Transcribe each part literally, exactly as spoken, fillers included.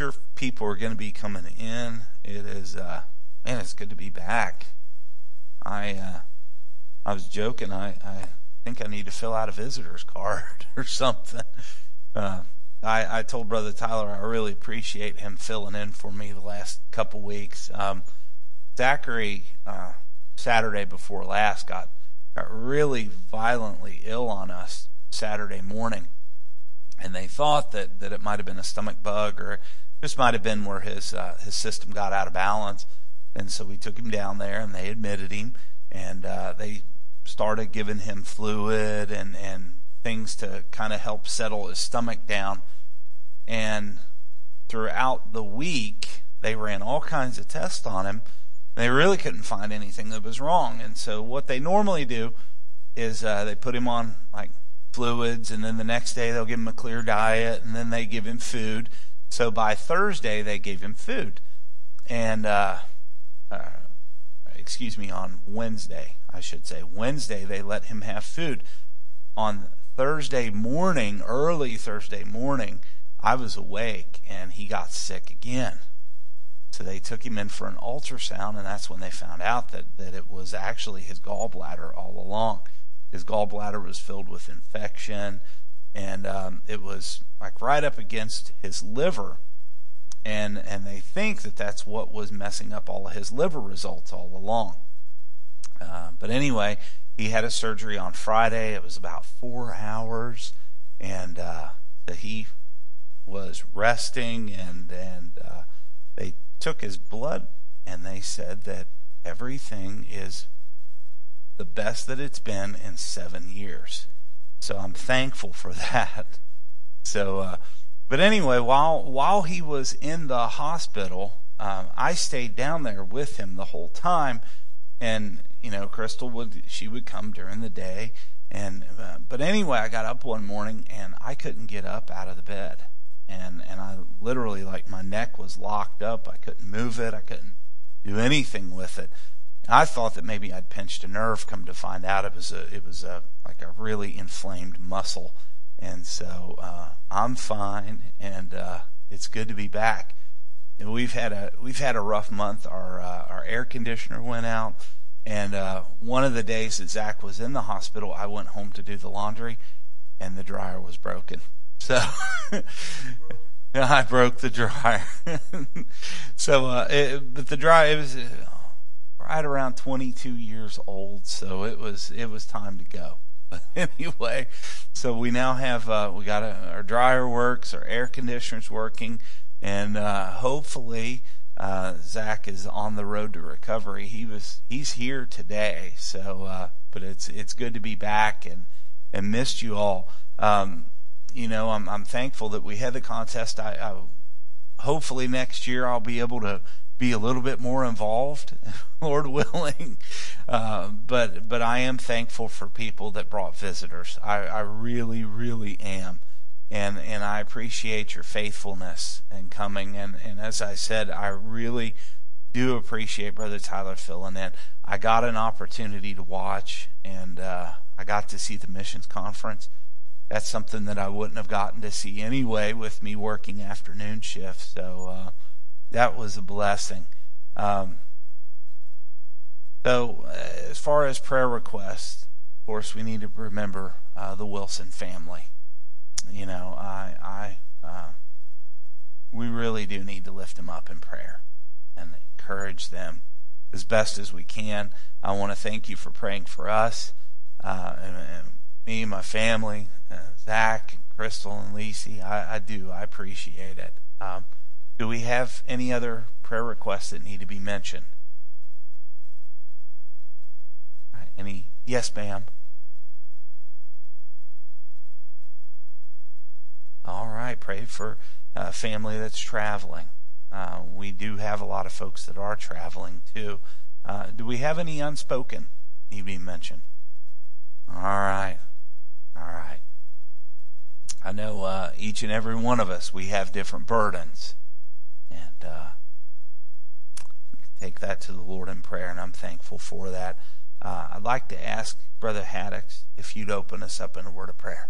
sure people are going to be coming in. It is, uh, man, it's good to be back. I uh, I was joking. I, I think I need to fill out a visitor's card or something. Uh, I, I told Brother Tyler I really appreciate him filling in for me the last couple weeks. Um, Zachary, uh, Saturday before last, got, got really violently ill on us Saturday morning. And they thought that, that it might have been a stomach bug, or just might have been where his uh, his system got out of balance. And so we took him down there, and they admitted him, and uh, they started giving him fluid and, and things to kind of help settle his stomach down. And throughout the week, they ran all kinds of tests on him. They really couldn't find anything that was wrong. And so what they normally do is uh, they put him on like fluids, and then the next day they'll give him a clear diet, and then they give him food. So by Thursday, they gave him food. And, uh, uh, excuse me, on Wednesday, I should say, Wednesday, they let him have food. On Thursday morning, early Thursday morning, I was awake, and he got sick again. So they took him in for an ultrasound, and that's when they found out that, that it was actually his gallbladder all along. His gallbladder was filled with infection, and um, it was like right up against his liver. And and they think that that's what was messing up all of his liver results all along. Uh, but anyway, he had a surgery on Friday. It was about four hours, and uh, that he was resting, and and uh, they took his blood, and they said that everything is the best that it's been in seven years. So I'm thankful for that. So. Uh, But anyway, while while he was in the hospital, um, I stayed down there with him the whole time, and you know, Crystal would she would come during the day, and uh, but anyway, I got up one morning and I couldn't get up out of the bed, and and I literally, like, my neck was locked up. I couldn't move it. I couldn't do anything with it. I thought that maybe I'd pinched a nerve. Come to find out, it was a it was a like a really inflamed muscle. And so uh, I'm fine, and uh, it's good to be back. And we've had a we've had a rough month. Our uh, our air conditioner went out, and uh, one of the days that Zach was in the hospital, I went home to do the laundry, and the dryer was broken. So I broke the dryer. so, uh, it, but the dryer it was uh, right around twenty-two years old, so it was it was time to go. Anyway, so we now have uh, we got a, our dryer works, our air conditioner's working, and uh, hopefully uh, Zach is on the road to recovery. He was he's here today, so uh, but it's it's good to be back, and and missed you all. Um, you know, I'm I'm thankful that we had the contest. I, I hopefully next year I'll be able to be a little bit more involved, Lord willing. Uh, but but I am thankful for people that brought visitors. I, I really, really am. And and I appreciate your faithfulness in coming. And, and as I said, I really do appreciate Brother Tyler filling in. I got an opportunity to watch, and uh, I got to see the missions conference. That's something that I wouldn't have gotten to see anyway with me working afternoon shifts. So uh, that was a blessing. Um, so uh, as far as prayer requests, of course, we need to remember uh, the Wilson family. You know, I, I, uh, we really do need to lift them up in prayer and encourage them as best as we can. I want to thank you for praying for us, uh, and, and me, my family, uh, Zach, and Crystal, and Lacey. I, I do. I appreciate it. Um, do we have any other prayer requests that need to be mentioned? All right, any? Yes, ma'am. All right. Pray for a family that's traveling. Uh, we do have a lot of folks that are traveling too. Uh, do we have any unspoken need to be mentioned? All right. All right. I know uh, each and every one of us, we have different burdens. And uh, we can take that to the Lord in prayer, and I'm thankful for that. Uh, I'd like to ask Brother Haddix if you'd open us up in a word of prayer.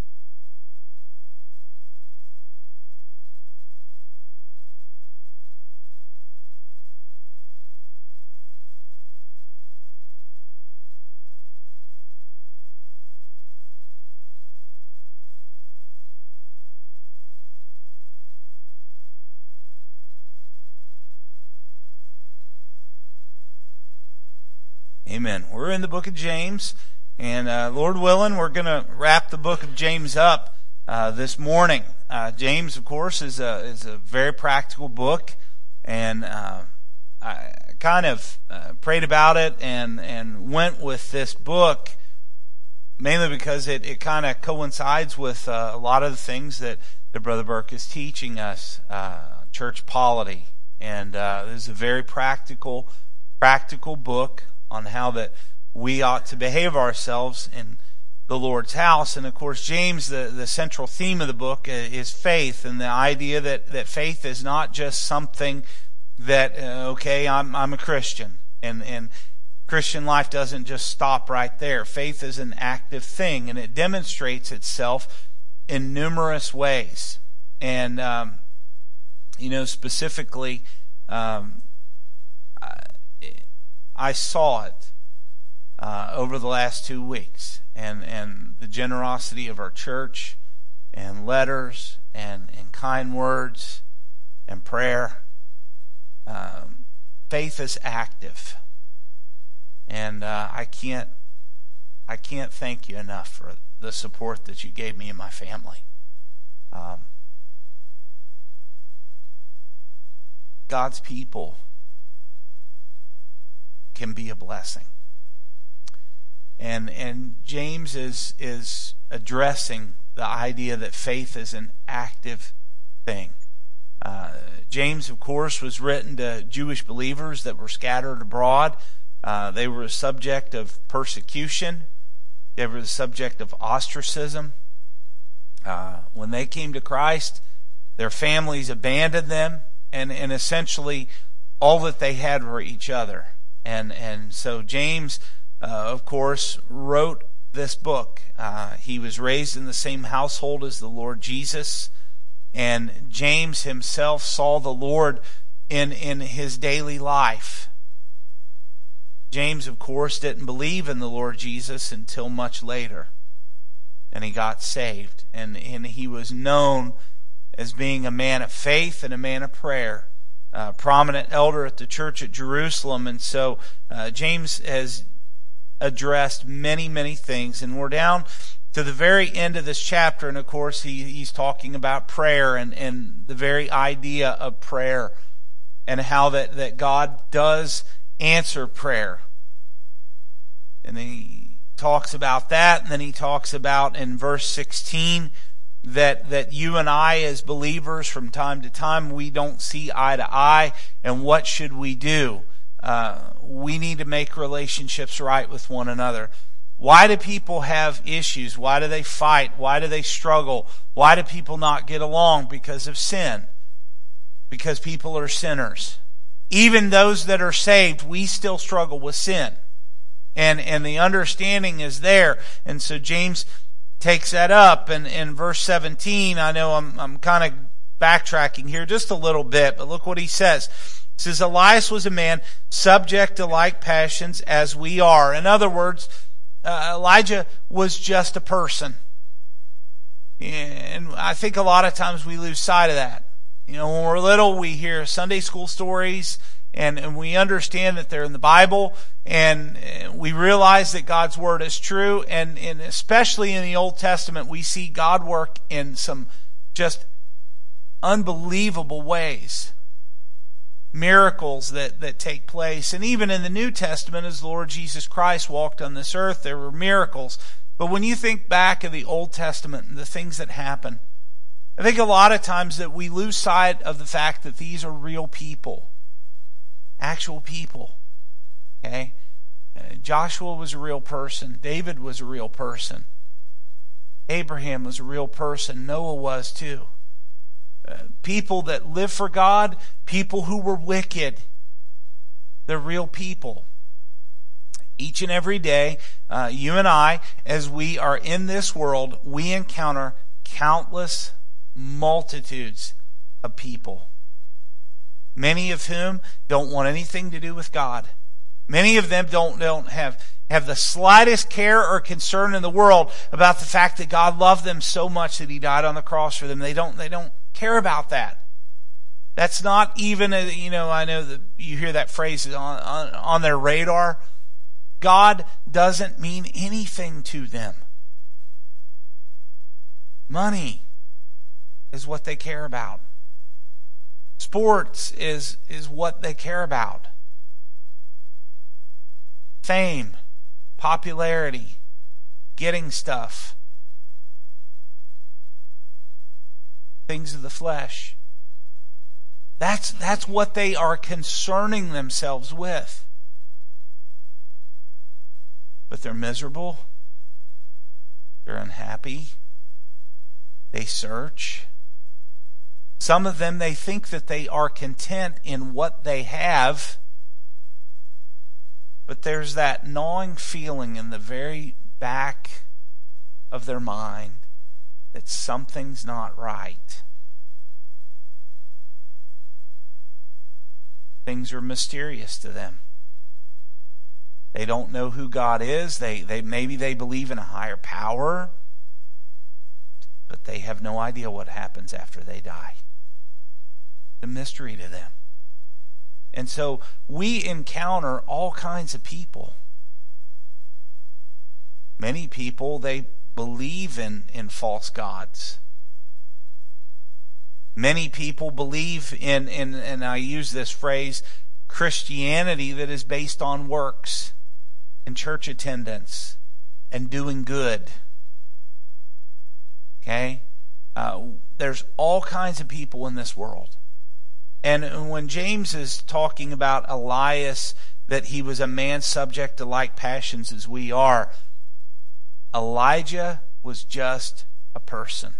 Amen. We're in the book of James, and uh, Lord willing, we're going to wrap the book of James up uh, this morning. Uh, James, of course, is a is a very practical book, and uh, I kind of uh, prayed about it and and went with this book mainly because it, it kind of coincides with uh, a lot of the things that, that Brother Burke is teaching us, uh, church polity, and uh, this is a very practical practical book on how that we ought to behave ourselves in the Lord's house. And of course, James, the, the central theme of the book is faith, and the idea that, that faith is not just something that, uh, okay, I'm I'm a Christian, and, and Christian life doesn't just stop right there. Faith is an active thing, and it demonstrates itself in numerous ways. And, um, you know, specifically, um, I, I saw it Uh, over the last two weeks, and, and the generosity of our church, and letters, and, and kind words, and prayer. Um, faith is active, and uh, I can't, I can't thank you enough for the support that you gave me and my family. Um, God's people can be a blessing. And and James is is addressing the idea that faith is an active thing. Uh, James, of course, was written to Jewish believers that were scattered abroad. Uh, they were a subject of persecution. They were the subject of ostracism. Uh, when they came to Christ, their families abandoned them, and, and essentially all that they had were each other. And and so James, Uh, of course, wrote this book. Uh, he was raised in the same household as the Lord Jesus, and James himself saw the Lord in, in his daily life. James, of course, didn't believe in the Lord Jesus until much later, and he got saved, and, and he was known as being a man of faith and a man of prayer, a prominent elder at the church at Jerusalem. And so uh, James has addressed many, many things, and we're down to the very end of this chapter, and of course he, he's talking about prayer and, and the very idea of prayer, and how that, that God does answer prayer. And then he talks about that, and then he talks about in verse sixteen that, that you and I as believers from time to time, we don't see eye to eye, and what should we do? Uh, we need to make relationships right with one another. Why do people have issues? Why do they fight? Why do they struggle? Why do people not get along? Because of sin. Because people are sinners. Even those that are saved, we still struggle with sin. And and the understanding is there. And so James takes that up. And in verse seventeen, I know I'm I'm kind of backtracking here just a little bit, but look what he says. It says, Elias was a man subject to like passions as we are. In other words, uh, Elijah was just a person. And I think a lot of times we lose sight of that. You know, when we're little, we hear Sunday school stories, and, and we understand that they're in the Bible, and we realize that God's Word is true. And, and especially in the Old Testament, we see God work in some just unbelievable ways. Miracles that, that take place. And even in the New Testament, as the Lord Jesus Christ walked on this earth, there were miracles. But when you think back of the Old Testament and the things that happen, I think a lot of times that we lose sight of the fact that these are real people. Actual people. Okay? Uh, Joshua was a real person. David was a real person. Abraham was a real person. Noah was too. Uh, people that live for God, people who were wicked. They're real people. Each and every day, uh, you and I, as we are in this world, we encounter countless multitudes of people. Many of whom don't want anything to do with God. Many of them don't, don't have, have the slightest care or concern in the world about the fact that God loved them so much that He died on the cross for them. They don't, they don't care about that. That's not even, a, you know, I know that you hear that phrase on, on, on their radar. God doesn't mean anything to them. Money is what they care about. Sports is, is what they care about. Fame, popularity, getting stuff. Things of the flesh. That's, that's what they are concerning themselves with. But they're miserable. They're unhappy. They search. Some of them, they think that they are content in what they have. But there's that gnawing feeling in the very back of their mind that something's not right. Things are mysterious to them. They don't know who God is. They, they maybe they believe in a higher power, but they have no idea what happens after they die. It's a mystery to them. And so we encounter all kinds of people. Many people, they believe in, in false gods. Many people believe in, in, and I use this phrase, Christianity that is based on works and church attendance and doing good. Okay? Uh, there's all kinds of people in this world. And when James is talking about Elias, that he was a man subject to like passions as we are, Elijah was just a person.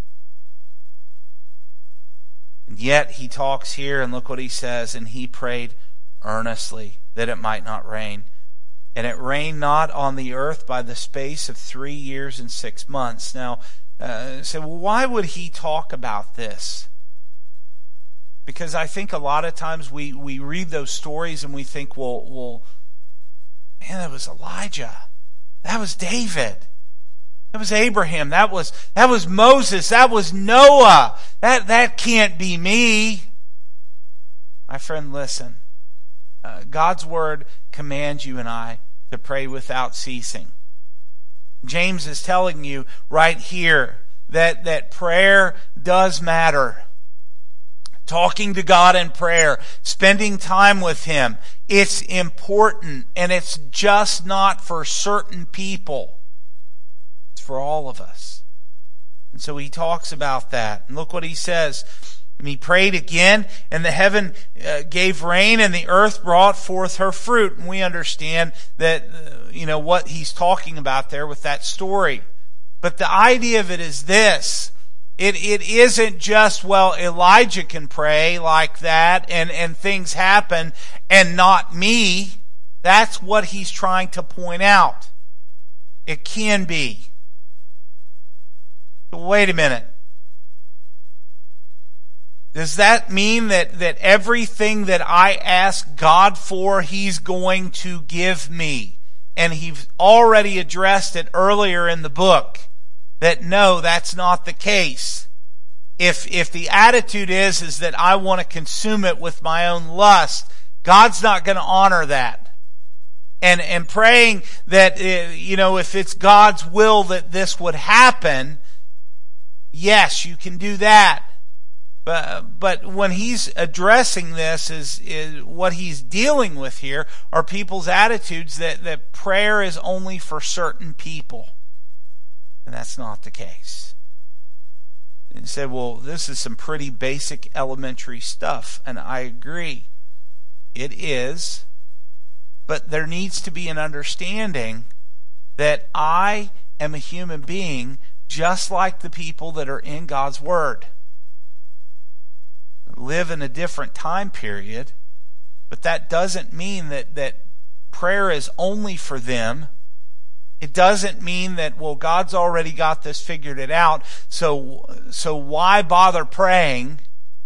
And yet he talks here, and look what he says, and he prayed earnestly that it might not rain. And it rained not on the earth by the space of three years and six months. Now, uh, so why would he talk about this? Because I think a lot of times we, we read those stories and we think, well, well, man, that was Elijah. That was David. That was Abraham. That was that was Moses. That was Noah. That that can't be me. My friend, listen. Uh, God's word commands you and I to pray without ceasing. James is telling you right here that, that prayer does matter. Talking to God in prayer, spending time with Him, it's important, and it's just not for certain people. It's for all of us. And so he talks about that. And look what he says. And he prayed again, and the heaven uh, gave rain, and the earth brought forth her fruit. And we understand that, uh, you know, what he's talking about there with that story. But the idea of it is this. It it isn't just, well, Elijah can pray like that and, and things happen and not me. That's what he's trying to point out. It can be. But wait a minute. Does that mean that, that everything that I ask God for, He's going to give me? And He's already addressed it earlier in the book. That no, that's not the case. If if the attitude is, is that I want to consume it with my own lust, God's not going to honor that. And and praying that, you know, if it's God's will that this would happen, yes, you can do that. But, but when he's addressing this, is, is what he's dealing with here are people's attitudes that, that prayer is only for certain people. And that's not the case. And you say, well, this is some pretty basic elementary stuff. And I agree. It is. But there needs to be an understanding that I am a human being just like the people that are in God's Word. Live in a different time period, but that doesn't mean that, that prayer is only for them. It doesn't mean that, well, God's already got this figured it out, so so why bother praying?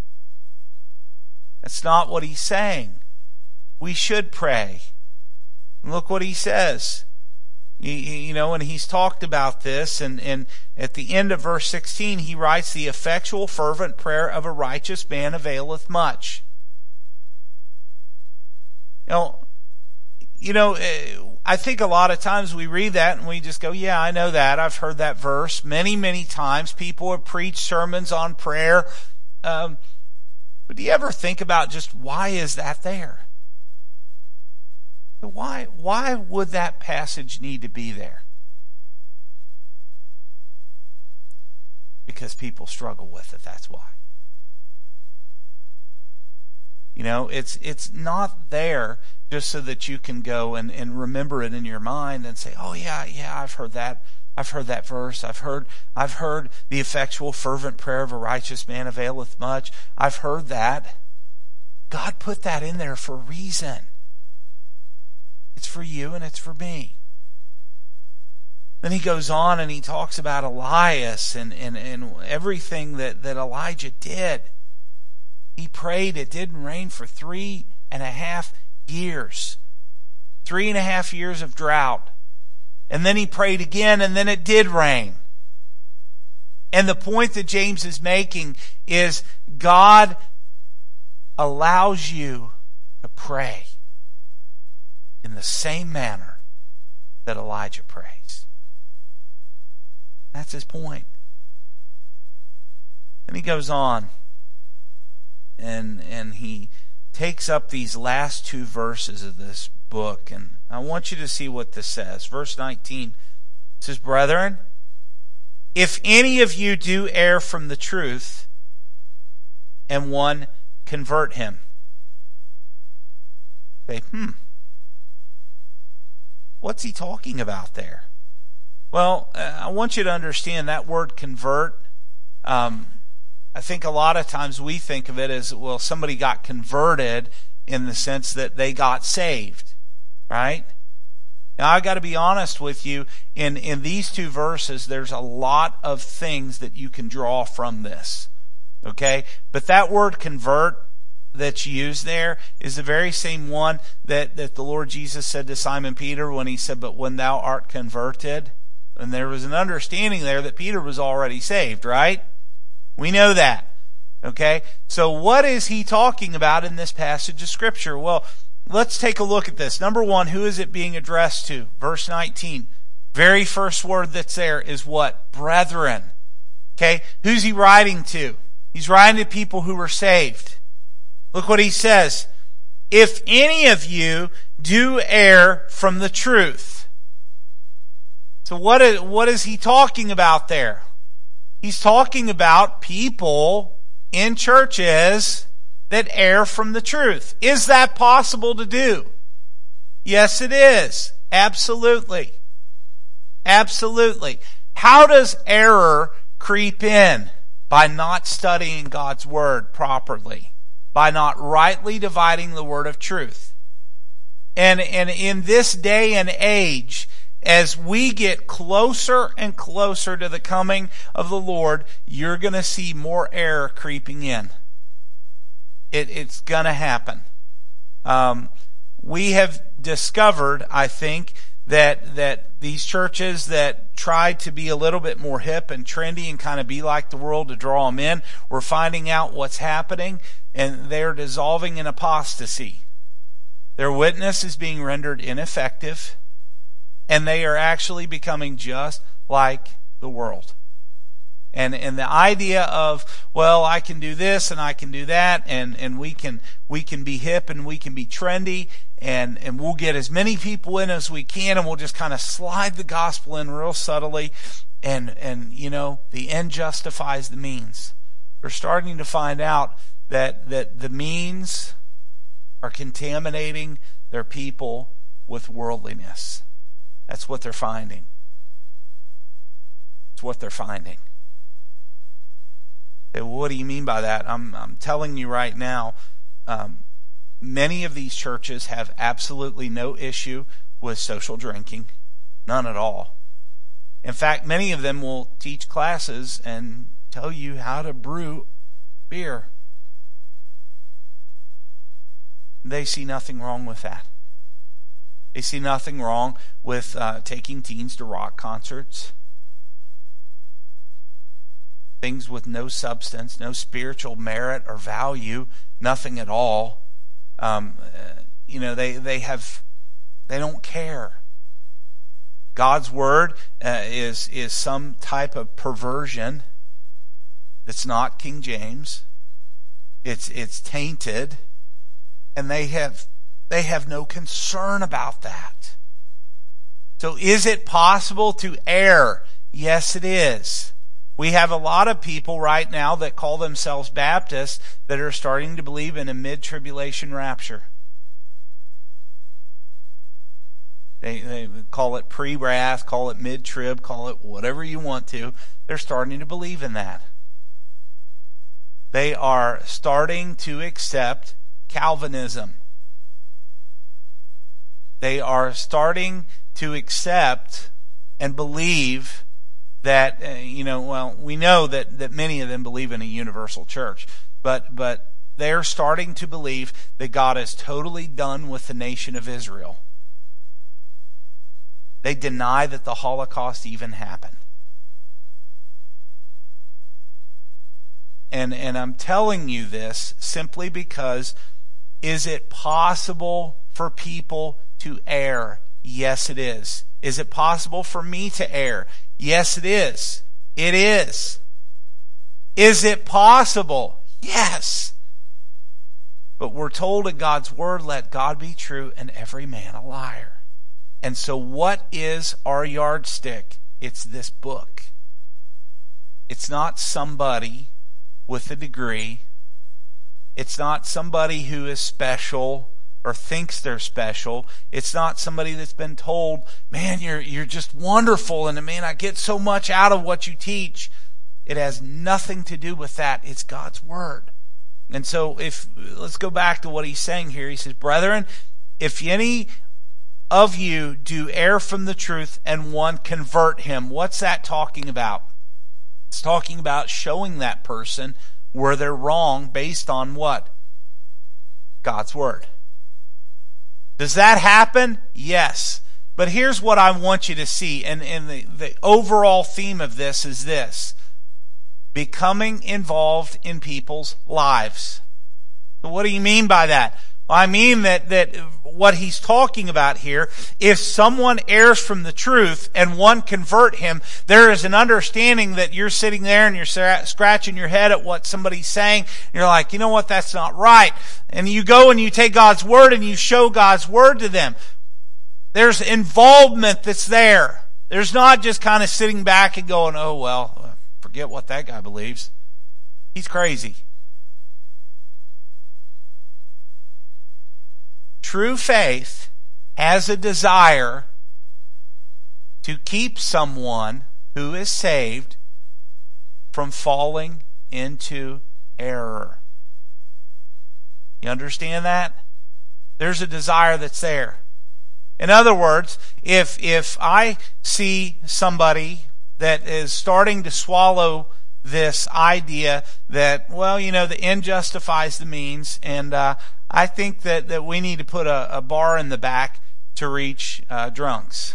That's not what he's saying. We should pray. Look what he says. You, you know, and he's talked about this, and, and at the end of verse sixteen, he writes, "The effectual fervent prayer of a righteous man availeth much." Now, you know, I think a lot of times we read that and we just go, yeah, I know that. I've heard that verse many, many times. People have preached sermons on prayer. Um, but do you ever think about just why is that there? Why, why would that passage need to be there? Because people struggle with it, that's why. You know, it's it's not there just so that you can go and, and remember it in your mind and say, oh yeah, yeah, I've heard that. I've heard that verse. I've heard I've heard the effectual fervent prayer of a righteous man availeth much. I've heard that. God put that in there for a reason. It's for you and it's for me. Then he goes on and he talks about Elias and, and, and everything that, that Elijah did. He prayed, it didn't rain for three and a half years. Three and a half years of drought. And then he prayed again, and then it did rain. And the point that James is making is God allows you to pray in the same manner that Elijah prays. That's his point. And he goes on. And and he takes up these last two verses of this book. And I want you to see what this says. Verse nineteen says, Brethren, if any of you do err from the truth, and one convert him. Say, hmm. What's he talking about there? Well, I want you to understand that word convert. Um, I think a lot of times we think of it as, well, somebody got converted in the sense that they got saved, right? Now, I've got to be honest with you. In, in these two verses, there's a lot of things that you can draw from this, okay? But that word convert that's used there is the very same one that, that the Lord Jesus said to Simon Peter when he said, but when thou art converted. And there was an understanding there that Peter was already saved, right? We know that. Okay? So what is he talking about in this passage of Scripture? Well, let's take a look at this. Number one, who is it being addressed to? Verse nineteen. Very first word that's there is what? Brethren. Okay? Who's he writing to? He's writing to people who were saved. Look what he says. If any of you do err from the truth. So what is, what is he talking about there? He's talking about people in churches that err from the truth. Is that possible to do? Yes, it is. Absolutely. Absolutely. How does error creep in? By not studying God's Word properly. By not rightly dividing the word of truth. And, and in this day and age, as we get closer and closer to the coming of the Lord, you're going to see more error creeping in. It, it's going to happen. Um, we have discovered, I think, that that these churches that tried to be a little bit more hip and trendy and kind of be like the world to draw them in, we're finding out what's happening, and they're dissolving in apostasy. Their witness is being rendered ineffective. And they are actually becoming just like the world. And and the idea of, well, I can do this and I can do that, and, and we can we can be hip and we can be trendy, and, and we'll get as many people in as we can, and we'll just kind of slide the gospel in real subtly, and and you know, the end justifies the means. We're starting to find out that that the means are contaminating their people with worldliness. That's what they're finding. It's what they're finding. Well, what do you mean by that? I'm I'm telling you right now, um, many of these churches have absolutely no issue with social drinking. None at all. In fact, many of them will teach classes and tell you how to brew beer. They see nothing wrong with that. They see nothing wrong with uh, taking teens to rock concerts. Things with no substance, no spiritual merit or value, nothing at all. Um, uh, you know, they, they have, they don't care. God's word uh, is is some type of perversion that's not King James. It's it's tainted, and they have they have no concern about that. So is it possible to err? Yes, it is. We have a lot of people right now that call themselves Baptists that are starting to believe in a mid-tribulation rapture. They, they call it pre-wrath, call it mid-trib, call it whatever you want to. They're starting to believe in that. They are starting to accept Calvinism. They are starting to accept and believe that, uh, you know, well, we know that, that many of them believe in a universal church, but but they're starting to believe that God is totally done with the nation of Israel. They deny that the Holocaust even happened. And and I'm telling you this simply because, is it possible for people to err? Yes, it is. Is it possible for me to err? Yes, it is. It is. Is it possible? Yes. But we're told in God's word, let God be true and every man a liar. And so what is our yardstick? It's this book. It's not somebody with a degree. It's not somebody who is special or thinks they're special. It's not somebody that's been told, man, you're you're just wonderful, and man, I get so much out of what you teach. It has nothing to do with that. It's God's word. And so if let's go back to what he's saying here. He says, brethren, if any of you do err from the truth and one convert him. What's that talking about? It's talking about showing that person where they're wrong based on what? God's word. Does that happen? Yes. But here's what I want you to see, and, and the, the overall theme of this is this: becoming involved in people's lives. So what do you mean by that? Well, I mean that, that what he's talking about here, if someone errs from the truth and one convert him, there is an understanding that you're sitting there and you're scratching your head at what somebody's saying. And you're like, you know what, that's not right. And you go and you take God's word and you show God's word to them. There's involvement that's there. There's not just kind of sitting back and going, oh, well, forget what that guy believes. He's crazy. True faith has a desire to keep someone who is saved from falling into error. You understand that? There's a desire that's there. In other words, if if I see somebody that is starting to swallow this idea that, well, you know, the end justifies the means, and uh, I think that, that we need to put a, a bar in the back to reach uh, drunks.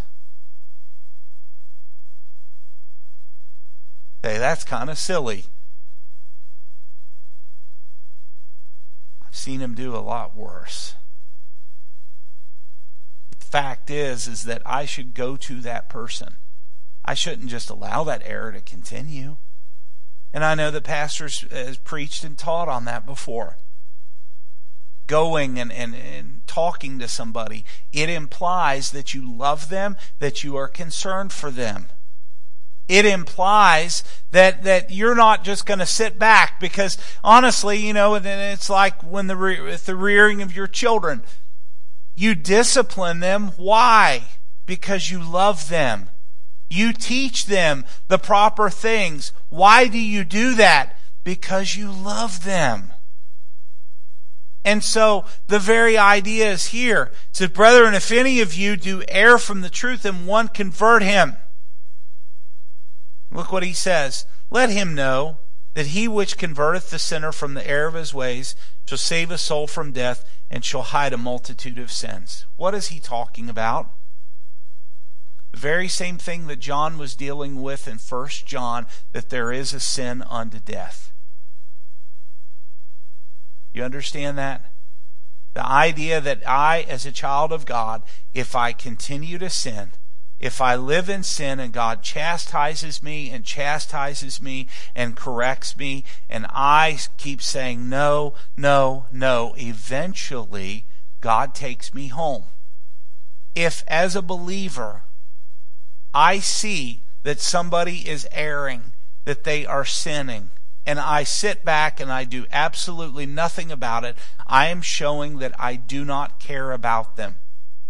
Say, that's kind of silly. I've seen him do a lot worse. The fact is, is that I should go to that person. I shouldn't just allow that error to continue. And I know that pastors has preached and taught on that before. Going and, and, and talking to somebody, it implies that you love them, that you are concerned for them. It implies that, that you're not just going to sit back, because honestly, you know, it's like when the re- with the rearing of your children. You discipline them. Why? Because you love them. You teach them the proper things. Why do you do that? Because you love them. And so the very idea is here. It says, brethren, if any of you do err from the truth and one convert him. Look what he says. Let him know that he which converteth the sinner from the error of his ways shall save a soul from death and shall hide a multitude of sins. What is he talking about? The very same thing that John was dealing with in First John, that there is a sin unto death. You understand that? The idea that I, as a child of God, if I continue to sin, if I live in sin and God chastises me and chastises me and corrects me, and I keep saying no, no, no, eventually God takes me home. If as a believer I see that somebody is erring, that they are sinning, and I sit back and I do absolutely nothing about it, I am showing that I do not care about them.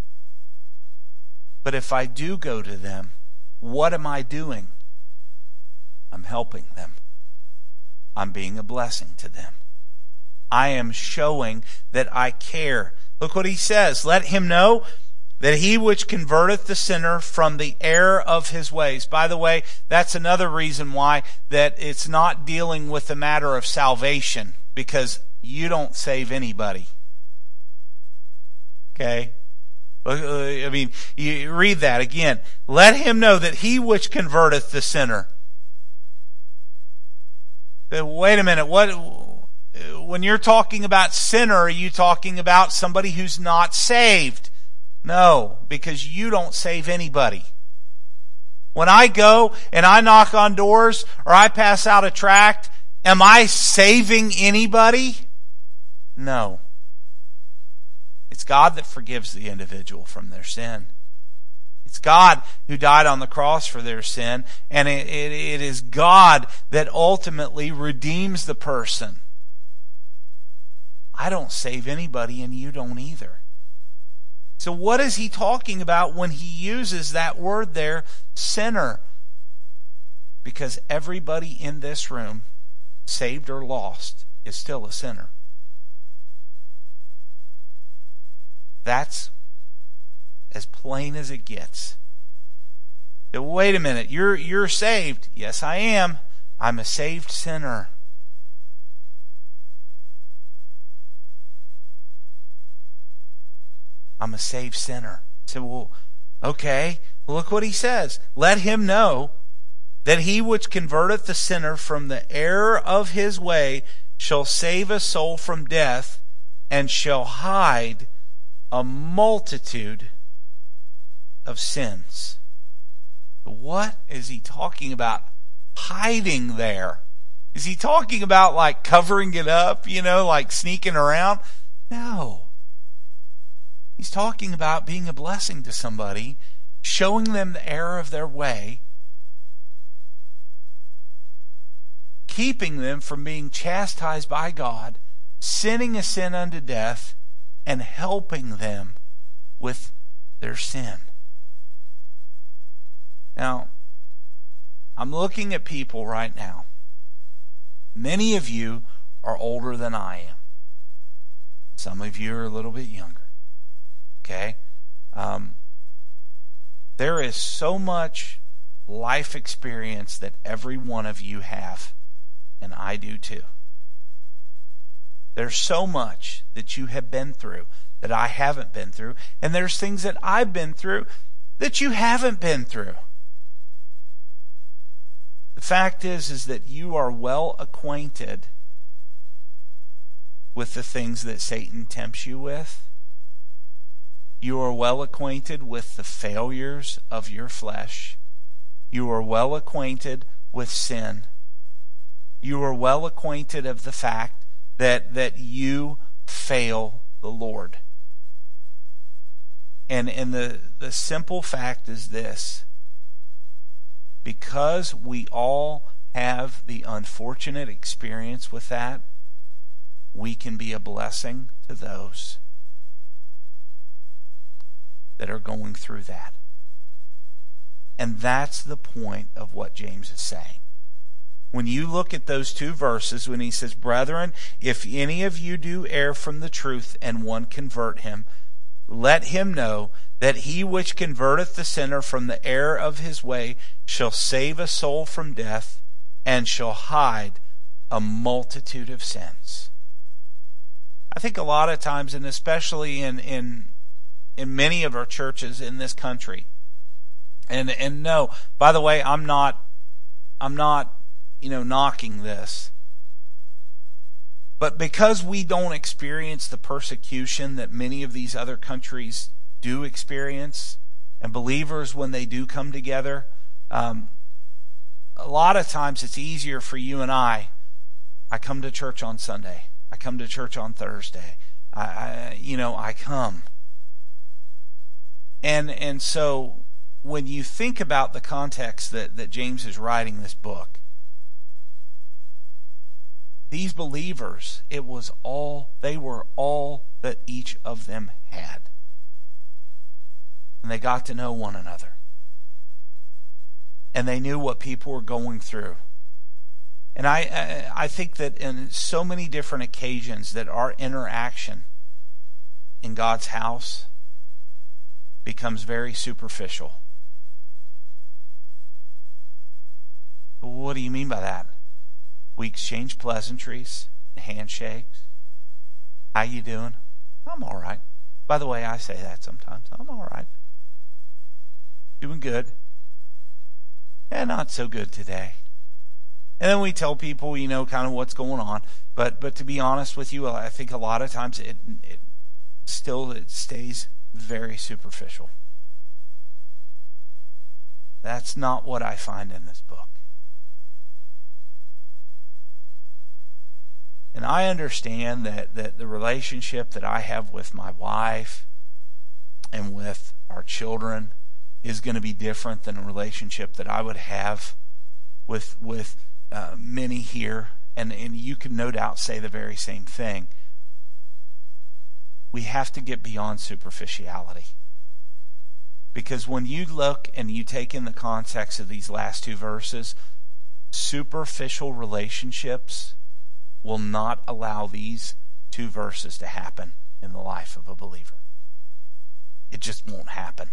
But if I do go to them, what am I doing? I'm helping them. I'm being a blessing to them. I am showing that I care. Look what he says. Let him know that he which converteth the sinner from the error of his ways. By the way, that's another reason why that it's not dealing with the matter of salvation, because you don't save anybody. Okay? I mean, you read that again. Let him know that he which converteth the sinner. Wait a minute. What? When you're talking about sinner, are you talking about somebody who's not saved? No, because you don't save anybody. When I go and I knock on doors or I pass out a tract, am I saving anybody? No. It's God that forgives the individual from their sin. It's God who died on the cross for their sin, and it, it, it is God that ultimately redeems the person. I don't save anybody, and you don't either. So what is he talking about when he uses that word there, sinner? Because everybody in this room, saved or lost, is still a sinner. That's as plain as it gets. So wait a minute, you're you're saved. Yes, I am. I'm a saved sinner. I'm a saved sinner. So, well, okay, well, look what he says. Let him know that he which converteth the sinner from the error of his way shall save a soul from death, and shall hide a multitude of sins. What is he talking about hiding there? Is he talking about like covering it up, you know, like sneaking around? No. He's talking about being a blessing to somebody, showing them the error of their way, keeping them from being chastised by God, sinning a sin unto death, and helping them with their sin. Now, I'm looking at people right now. Many of you are older than I am. Some of you are a little bit younger. Okay? Um, there is so much life experience that every one of you have, and I do too. There's so much that you have been through that I haven't been through, and there's things that I've been through that you haven't been through. The fact is, is that you are well acquainted with the things that Satan tempts you with. You are well acquainted with the failures of your flesh. You are well acquainted with sin. You are well acquainted of the fact that, that you fail the Lord. And, and the, the simple fact is this. Because we all have the unfortunate experience with that, we can be a blessing to those that are going through that. And that's the point of what James is saying. When you look at those two verses, when he says, Brethren, if any of you do err from the truth, and one convert him, let him know that he which converteth the sinner from the error of his way shall save a soul from death, and shall hide a multitude of sins. I think a lot of times, and especially in in, in many of our churches in this country, and and no, by the way, I'm not I'm not you know knocking this. But because we don't experience the persecution that many of these other countries do experience, And believers, when they do come together, um, a lot of times it's easier for you and I. I come to church on Sunday. I come to church on Thursday. I, I you know, I come. And and so when you think about the context that, that James is writing this book, these believers, it was all, they were all that each of them had. And they got to know one another. And they knew what people were going through. And I, I think that in so many different occasions that our interaction in God's house becomes very superficial. But what do you mean by that? We exchange pleasantries, handshakes. How you doing? I'm all right. By the way, I say that sometimes. I'm all right. Doing good. Yeah, not so good today. And then we tell people, you know, kind of what's going on. But but to be honest with you, I think a lot of times it, it still it stays very superficial. That's not what I find in this book. And I understand that, that the relationship that I have with my wife and with our children is going to be different than a relationship that I would have with with uh, many here. And, and you can no doubt say the very same thing. We have to get beyond superficiality. Because when you look and you take in the context of these last two verses, superficial relationships will not allow these two verses to happen in the life of a believer. It just won't happen.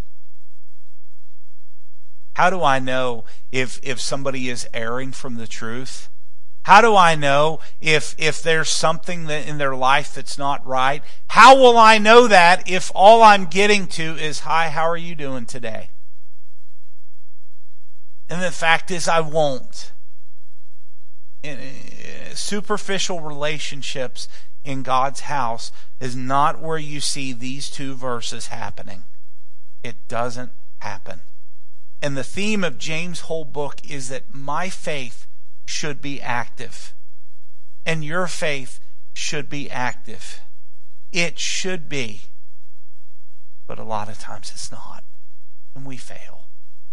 How do I know if, if somebody is erring from the truth? How do I know if, if there's something that in their life that's not right? How will I know that if all I'm getting to is, hi, how are you doing today? And the fact is, I won't. In, uh, superficial relationships in God's house is not where you see these two verses happening. It doesn't happen. And the theme of James' whole book is that my faith should be active. And your faith should be active. It should be. But a lot of times it's not. And we fail.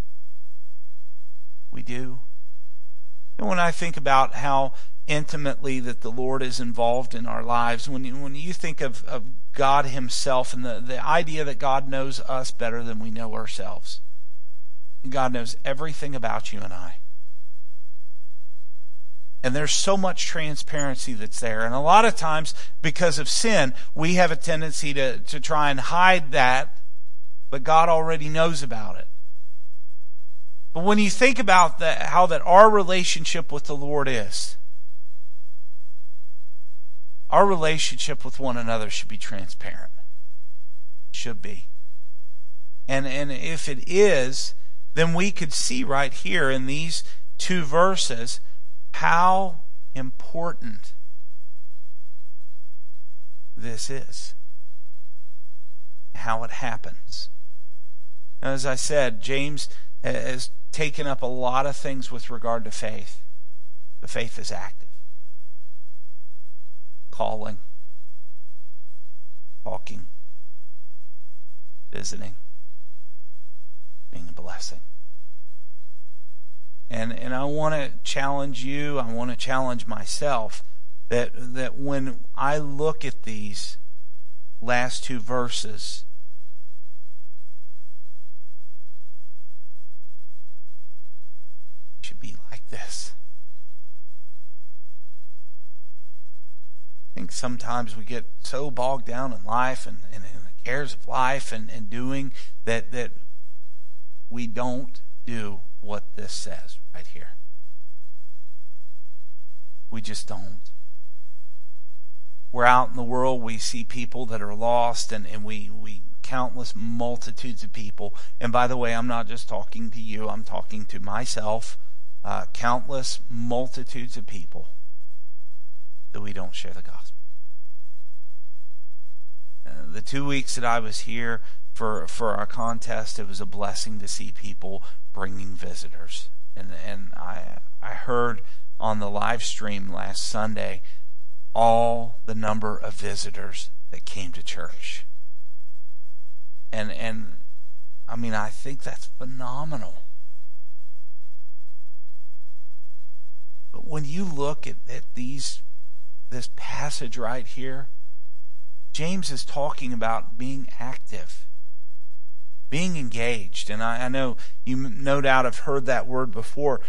We do. And when I think about how intimately that the Lord is involved in our lives, when you, when you think of, of God Himself and the, the idea that God knows us better than we know ourselves. God knows everything about you and I. And there's so much transparency that's there. And a lot of times, because of sin, we have a tendency to, to try and hide that, but God already knows about it. But when you think about the, how that our relationship with the Lord is, our relationship with one another should be transparent. Should be. And, and if it is, then we could see right here in these two verses how important this is. How it happens. Now, as I said, James has taken up a lot of things with regard to faith. The faith is active. Calling. Talking. Visiting. Being a blessing. And and I want to challenge you, I want to challenge myself that that when I look at these last two verses, it should be like this. I think sometimes we get so bogged down in life and, and, and the cares of life and, and doing that that we don't do what this says right here. We just don't. We're out in the world, we see people that are lost, and, and we, we countless multitudes of people. And by the way, I'm not just talking to you, I'm talking to myself. Uh, countless multitudes of people that we don't share the gospel. Uh, the two weeks that I was here for for our contest, it was a blessing to see people bringing visitors. And and I I heard on the live stream last Sunday all the number of visitors that came to church. And and I mean, I think that's phenomenal. But when you look at, at these this passage right here, James is talking about being active, being engaged. And I, I know you no doubt have heard that word before.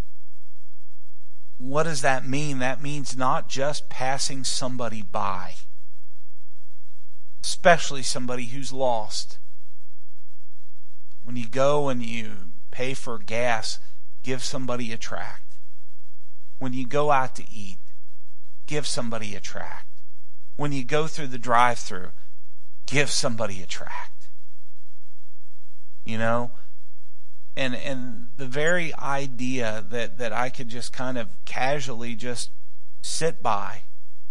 What does that mean? That means not just passing somebody by, especially somebody who's lost. When you go and you pay for gas, give somebody a tract. When you go out to eat, give somebody a tract. When you go through the drive-thru, give somebody a tract. You know? And and the very idea that, that I could just kind of casually just sit by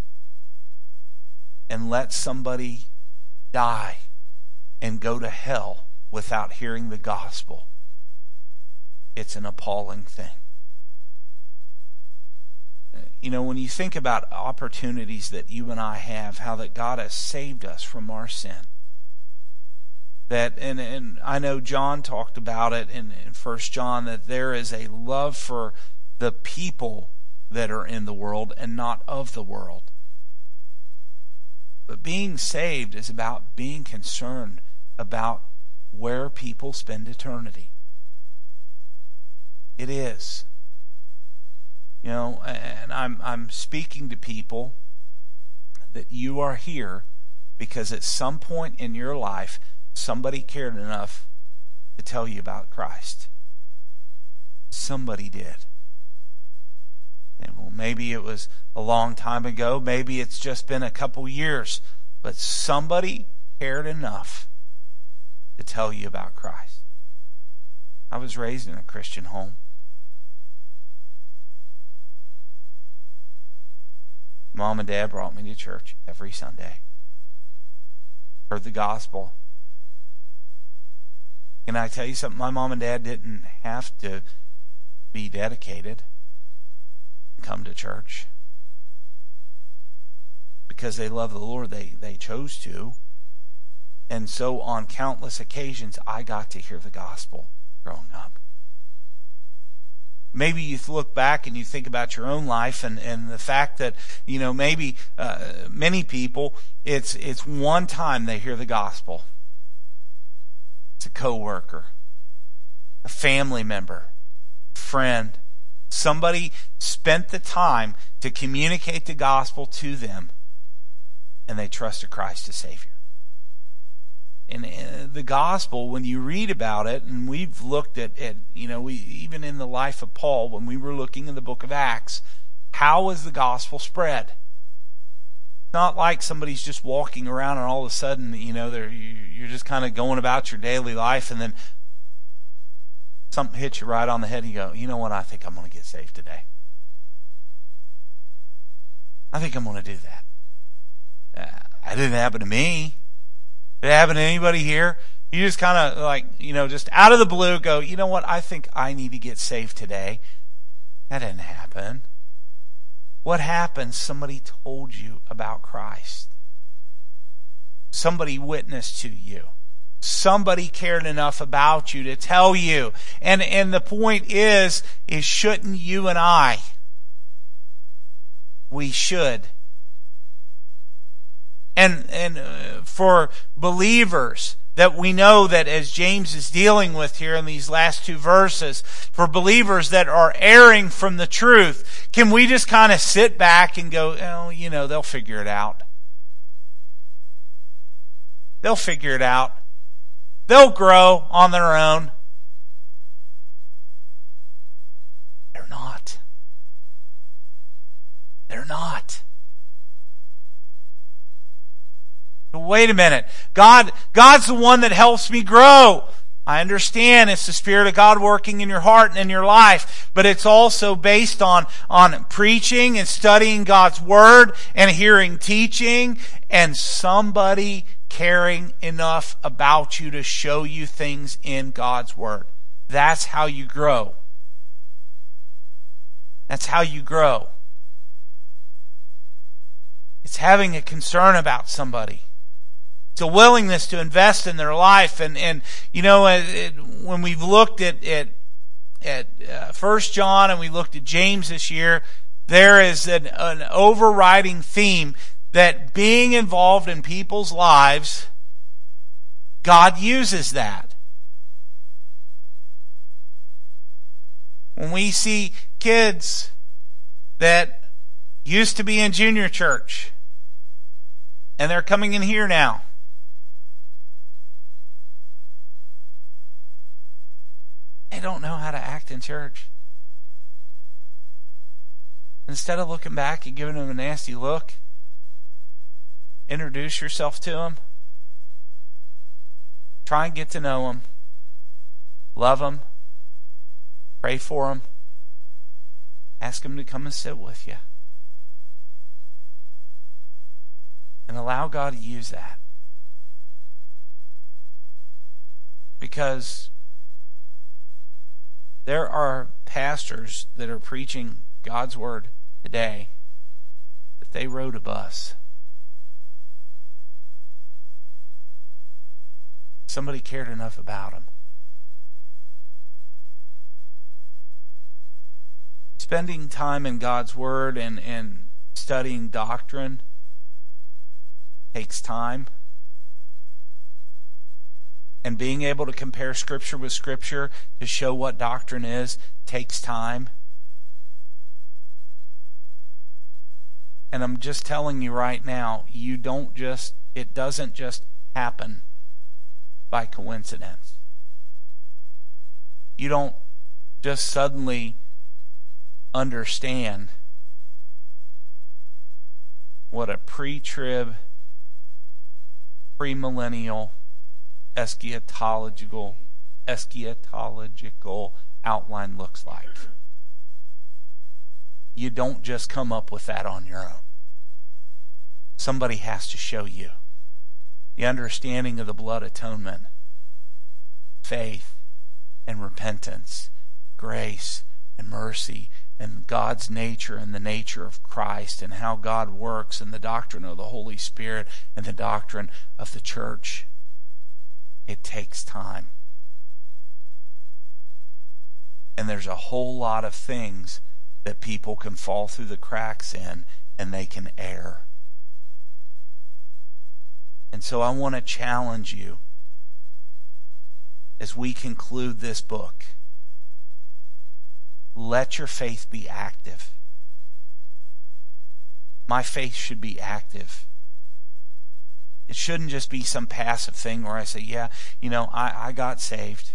and let somebody die and go to hell without hearing the gospel, it's an appalling thing. You know, when you think about opportunities that you and I have, how that God has saved us from our sin, that and, and I know John talked about it in, in First John, that there is a love for the people that are in the world and not of the world. But being saved is about being concerned about where people spend eternity. It is. You know, and I'm I'm speaking to people that you are here because at some point in your life somebody cared enough to tell you about Christ. Somebody did. And well, maybe it was a long time ago, maybe it's just been a couple years, but somebody cared enough to tell you about Christ. I was raised in a Christian home. Mom and Dad brought me to church every Sunday. Heard the gospel. Can I tell you something? My mom and dad didn't have to be dedicated and come to church. Because they love the Lord, they, they chose to. And so on countless occasions, I got to hear the gospel growing up. Maybe you look back and you think about your own life and, and the fact that, you know, maybe uh, many people, it's it's one time they hear the gospel. It's a coworker, a family member, friend. Somebody spent the time to communicate the gospel to them, and they trusted Christ as Savior. And the gospel, when you read about it, and we've looked at it, you know, we even in the life of Paul, when we were looking in the book of Acts, how was the gospel spread? It's not like somebody's just walking around and all of a sudden, you know, they're, you're just kind of going about your daily life, and then something hits you right on the head and you go, you know what, I think I'm going to get saved today. I think I'm going to do that. Uh, it didn't happen to me. Did it happen to anybody here? You just kind of like, you know, just out of the blue go, you know what, I think I need to get saved today. That didn't happen. What happened? Somebody told you about Christ. Somebody witnessed to you. Somebody cared enough about you to tell you. And and the point is, is shouldn't you and I? We should. And and uh, for believers that we know that as James is dealing with here in these last two verses, for believers that are erring from the truth, can we just kind of sit back and go, oh, you know, they'll figure it out. They'll figure it out. They'll grow on their own. They're not. They're not. Wait a minute. God, God's the one that helps me grow. I understand it's the Spirit of God working in your heart and in your life, but it's also based on, on preaching and studying God's Word and hearing teaching and somebody caring enough about you to show you things in God's Word. That's how you grow. That's how you grow. It's having a concern about somebody. It's a willingness to invest in their life. And, and you know, it, it, when we've looked at, at, at uh, First John and we looked at James this year, there is an, an overriding theme that being involved in people's lives, God uses that. When we see kids that used to be in junior church and they're coming in here now, they don't know how to act in church. Instead of looking back and giving them a nasty look, introduce yourself to them. Try and get to know them. Love them. Pray for them. Ask them to come and sit with you. And allow God to use that. Because there are pastors that are preaching God's Word today that they rode a bus. Somebody cared enough about them. Spending time in God's Word and, and studying doctrine takes time. And being able to compare Scripture with Scripture to show what doctrine is takes time. And I'm just telling you right now, you don't just, it doesn't just happen by coincidence. You don't just suddenly understand what a pre-trib, premillennial, eschatological, eschatological outline looks like. You don't just come up with that on your own. Somebody has to show you. The understanding of the blood atonement, faith and repentance, grace and mercy, and God's nature and the nature of Christ, and how God works, and the doctrine of the Holy Spirit, and the doctrine of the church. It takes time. And there's a whole lot of things that people can fall through the cracks in, and they can err. And so I want to challenge you as we conclude this book. Let your faith be active. My faith should be active. It shouldn't just be some passive thing where I say, yeah, you know, I, I got saved.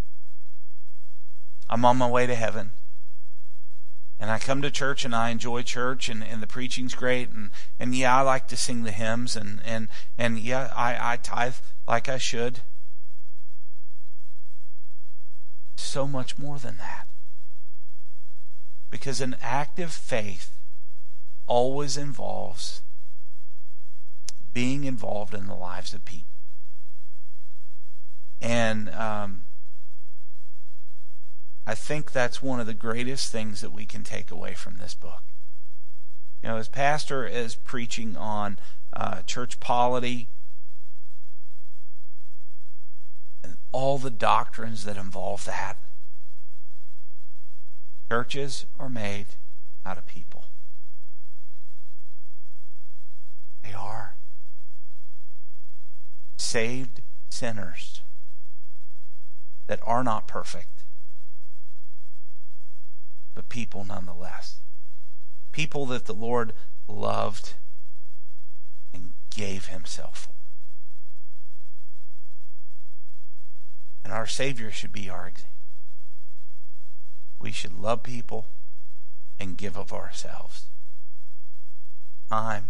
I'm on my way to heaven. And I come to church and I enjoy church, and, and the preaching's great, and, and yeah, I like to sing the hymns, and, and, and yeah, I, I tithe like I should. So much more than that. Because an active faith always involves being involved in the lives of people. And um, I think that's one of the greatest things that we can take away from this book. You know, as pastor is preaching on uh, church polity and all the doctrines that involve that, churches are made out of people. They are. Saved sinners that are not perfect, but people nonetheless. People that the Lord loved and gave Himself for. And our Savior should be our example. We should love people and give of ourselves. Time,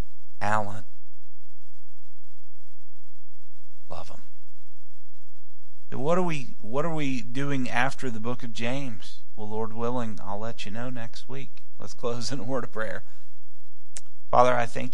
talent, love them. what are we what are we doing after the book of James? Well, Lord willing, I'll let you know next week. Let's close in a word of prayer. Father, I thank